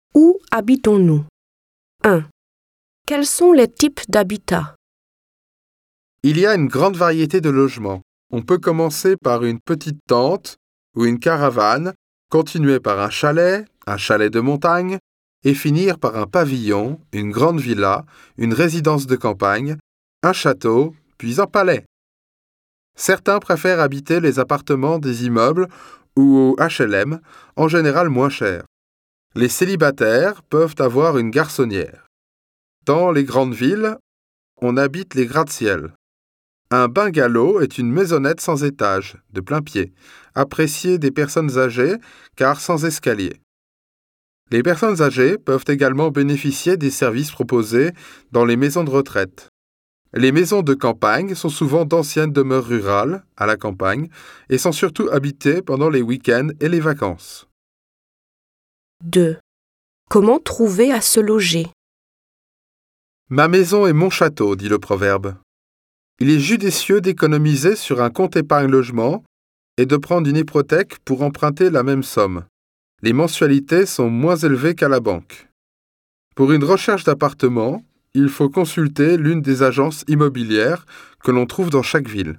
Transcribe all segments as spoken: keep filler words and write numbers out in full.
Où habitons-nous? un. Quels sont les types d'habitats? Il y a une grande variété de logements. On peut commencer par une petite tente ou une caravane, continuer par un chalet, un chalet de montagne, et finir par un pavillon, une grande villa, une résidence de campagne, un château, puis un palais. Certains préfèrent habiter les appartements des immeubles ou au H L M, en général moins chers. Les célibataires peuvent avoir une garçonnière. Dans les grandes villes, on habite les gratte-ciel. Un bungalow est une maisonnette sans étage, de plein pied, appréciée des personnes âgées car sans escalier. Les personnes âgées peuvent également bénéficier des services proposés dans les maisons de retraite. Les maisons de campagne sont souvent d'anciennes demeures rurales, à la campagne, et sont surtout habitées pendant les week-ends et les vacances. deux. Comment trouver à se loger? Ma maison est mon château, dit le proverbe. Il est judicieux d'économiser sur un compte épargne logement et de prendre une hypothèque pour emprunter la même somme. Les mensualités sont moins élevées qu'à la banque. Pour une recherche d'appartement, il faut consulter l'une des agences immobilières que l'on trouve dans chaque ville.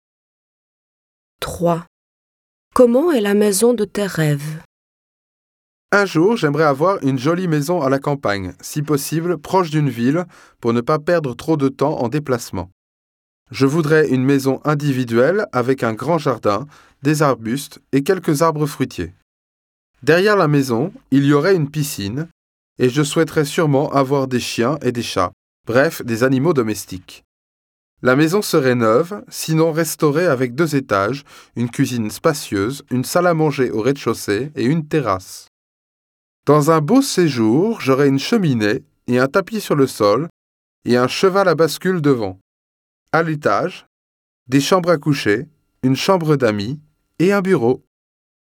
trois. Comment est la maison de tes rêves? Un jour, j'aimerais avoir une jolie maison à la campagne, si possible proche d'une ville, pour ne pas perdre trop de temps en déplacement. Je voudrais une maison individuelle avec un grand jardin, des arbustes et quelques arbres fruitiers. Derrière la maison, il y aurait une piscine et je souhaiterais sûrement avoir des chiens et des chats, bref, des animaux domestiques. La maison serait neuve, sinon restaurée avec deux étages, une cuisine spacieuse, une salle à manger au rez-de-chaussée et une terrasse. Dans un beau séjour, j'aurais une cheminée et un tapis sur le sol et un cheval à bascule devant. À l'étage, des chambres à coucher, une chambre d'amis et un bureau.